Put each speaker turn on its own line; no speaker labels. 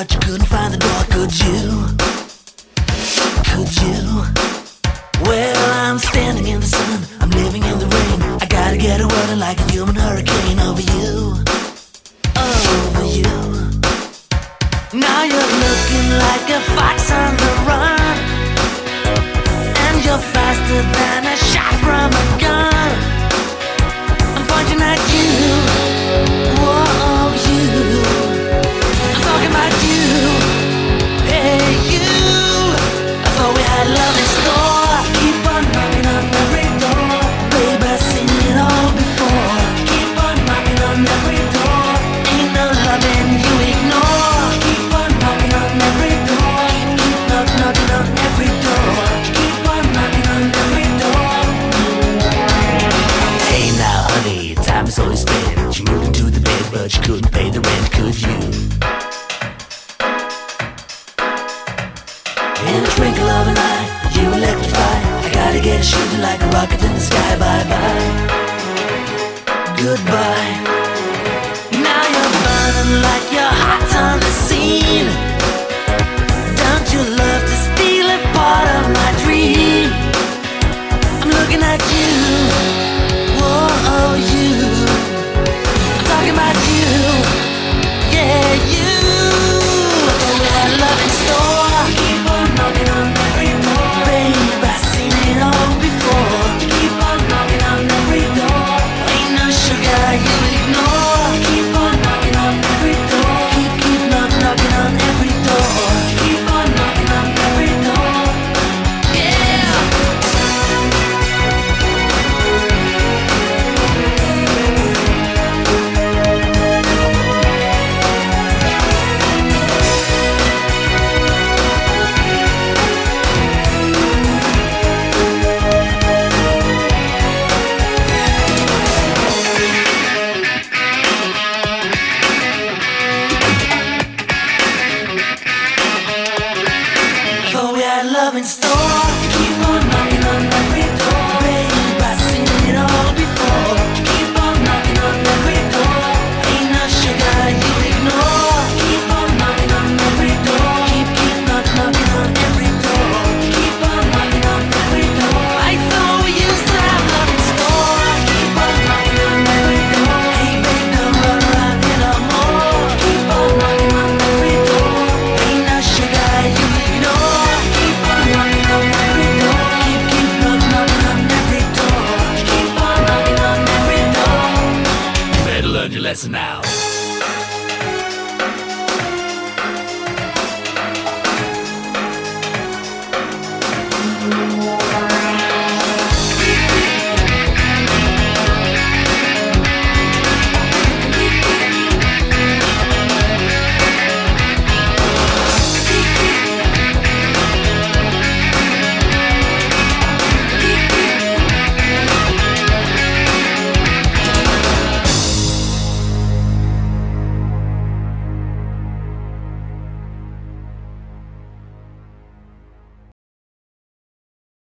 but you couldn't find the door, could you? Could you? Well, I'm standing in the sun, I'm living in the rain. I gotta get a word in like a human hurricane over you. Over you. Now you're looking like a fox on the run, and you're faster than a shot from a gun. I'm pointing at you. Whoa, you. I'm talking about you. Hey, you. I thought we had love in store. Keep on knocking on every door. Babe, I've seen it all before. Keep on knocking on every door. Ain't no loving you ignore. Keep on knocking on every door. Keep knocking on every door. Keep on knocking on every door. Hey now, honey, time is always spent. You moved into the bed, but you couldn't pay the rent, could you? In a twinkle of an eye, you electrify. I gotta get it shooting like a rocket in the sky. Bye-bye, goodbye. Now you're burning like you're hot on the scene. Don't you love to steal a part of my dream? I'm looking at you. Whoa, you. I'm talking about you. Yeah, you. I thought we had love in store. Keep on knocking on every door. Babe, I've seen it all before. Keep on knocking on every door. Ain't no sugar you ignore. Keep on knocking on every door. Keep knocking on every door. Keep on knocking on every door. Yeah. Thought we had love in store. Keep on knocking on every door. Babe, I've seen it all before. Keep on knocking on every door. Ain't no sugar you ignore. Keep on knocking on every door. Keep knocking on every door. Keep on knocking on every door. I thought we used to have love in store. Keep on knocking on every door. Hey babe, don't run around here no more. Keep on knocking on every door. Ain't no sugar you ignore. Keep on knocking on every door. Keep knocking on every door. Keep on knocking on every door. You better learn your lesson now.